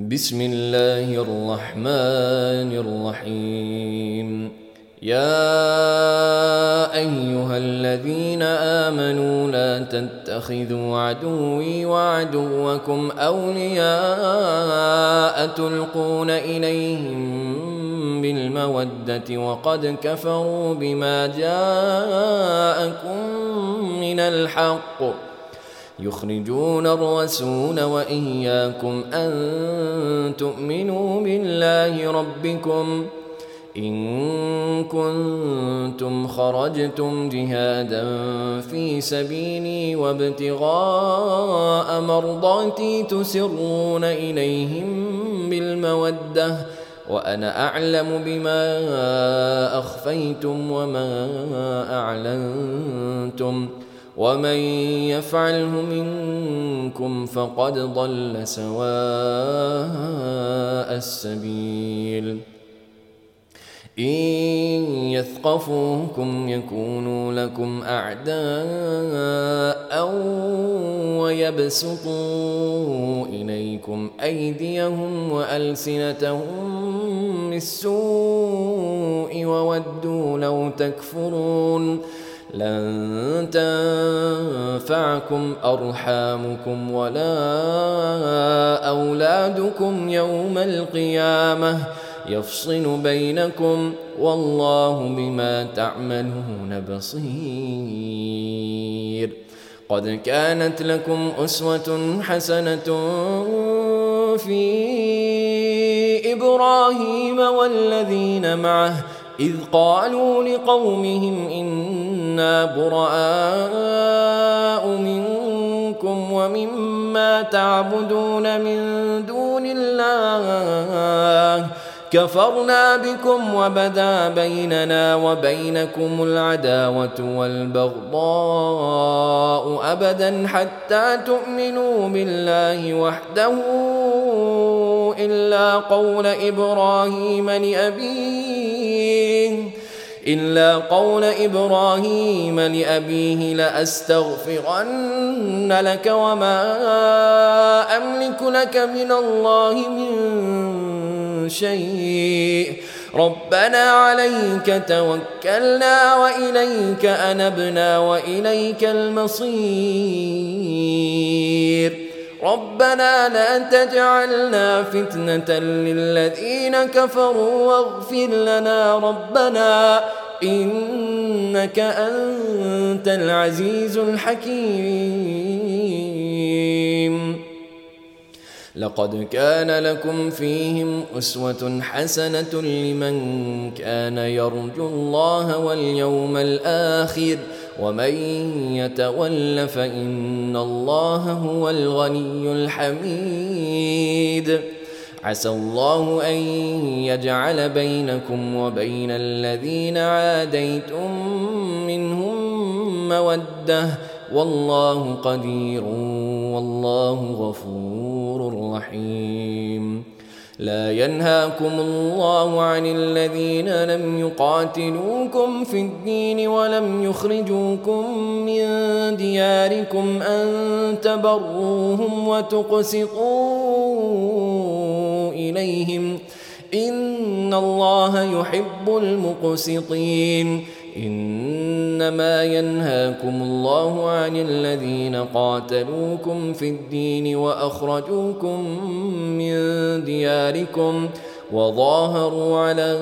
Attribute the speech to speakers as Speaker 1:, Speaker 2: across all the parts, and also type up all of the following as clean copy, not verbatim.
Speaker 1: بسم الله الرحمن الرحيم. يا أيها الذين آمنوا لا تتخذوا عدوي وعدوكم أولياء تلقون إليهم بالمودة وقد كفروا بما جاءكم من الحق يخرجون الرسول وإياكم أن تؤمنوا بالله ربكم إن كنتم خرجتم جهادا في سبيلي وابتغاء مرضاتي تسرون إليهم بالمودة وأنا أعلم بما أخفيتم وما أعلنتم ومن يفعله منكم فقد ضل سواء السبيل. إن يثقفوكم يكونوا لكم أعداء ويبسطوا إليكم أيديهم وألسنتهم بالسوء وودوا لو تكفرون. لن تنفعكم أرحامكم ولا أولادكم يوم القيامة يفصل بينكم والله بما تعملون بصير. قد كانت لكم أسوة حسنة في إبراهيم والذين معه إذ قالوا لقومهم إنا براء منكم ومما تعبدون من دون الله كفرنا بكم وبدا بيننا وبينكم العداوة والبغضاء أبدا حتى تؤمنوا بالله وحده إلا قول إبراهيم لأبيه لأستغفرن لك وما أملك لك من الله من شيء ربنا عليك توكلنا وإليك أنبنا وإليك المصير. ربنا لا تجعلنا فتنة للذين كفروا واغفر لنا ربنا إنك أنت العزيز الحكيم. لقد كان لكم فيهم أسوة حسنة لمن كان يرجو الله واليوم الآخر ومن يتول فإن الله هو الغني الحميد. عسى الله أن يجعل بينكم وبين الذين عاديتم منهم مودة والله قدير والله غفور رحيم. لا ينهاكم الله عن الذين لم يقاتلوكم في الدين ولم يخرجوكم من دياركم أن تبروهم وتقسطوا إليهم إن الله يحب المقسطين. إنما ينهاكم الله عن الذين قاتلوكم في الدين وأخرجوكم من دياركم وظاهروا على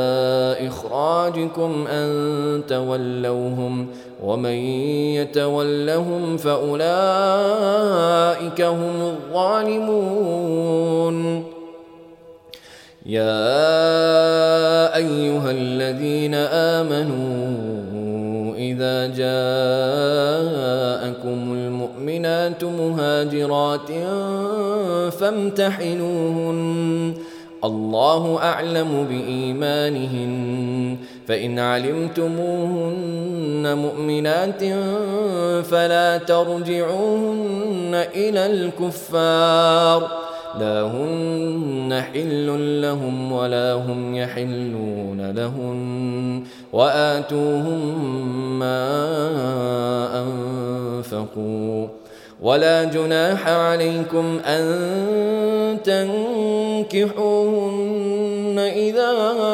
Speaker 1: إخراجكم أن تولوهم ومن يتولهم فأولئك هم الظالمون. يا أيها الذين آمنوا إذا جاءكم المؤمنات مهاجرات فامتحنوهن الله أعلم بإيمانهن فإن علمتموهن مؤمنات فلا ترجعوهن إلى الكفار لا هن حل لهم ولا هم يحلون لهن وآتوهم ما أنفقوا ولا جناح عليكم أن تنكحوهن إذا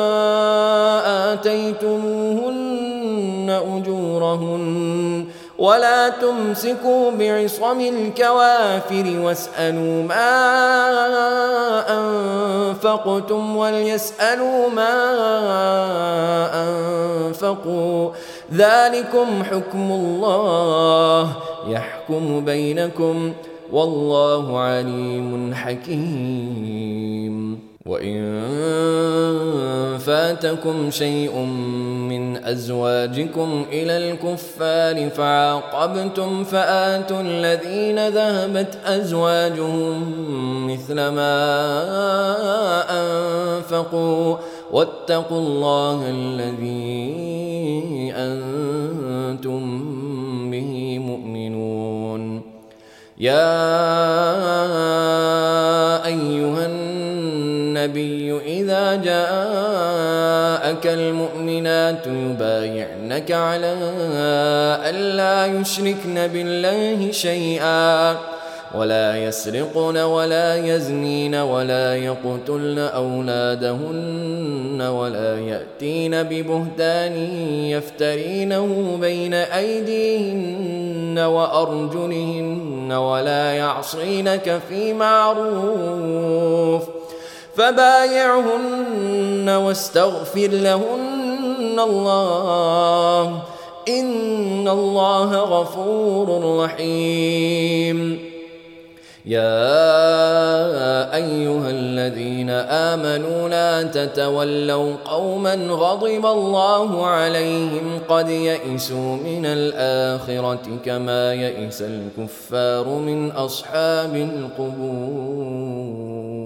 Speaker 1: آتيتموهن أجورهن ولا تمسكوا بعصم الكوافر واسألوا ما أنفقتم وليسألوا ما أنفقوا ذلكم حكم الله يحكم بينكم والله عليم حكيم. وإن فاتكم شيء من أزواجكم إلى الكفار فعاقبتم فآتوا الذين ذهبت أزواجهم مثل ما أنفقوا واتقوا الله الذي أنتم به مؤمنون. يا أيها النبي إذا جاءك المؤمنات يبايعنك على ألا يشركن بالله شيئا ولا يسرقن ولا يزنين ولا يقتلن أولادهن ولا يأتين ببهتان يفترينه بين أيديهن وأرجلهن ولا يعصينك في معروف فبايعهن واستغفر لهن الله إن الله غفور رحيم. يا أيها الذين آمنوا لا تتولوا قوما غضب الله عليهم قد يئسوا من الآخرة كما يئس الكفار من أصحاب القبور.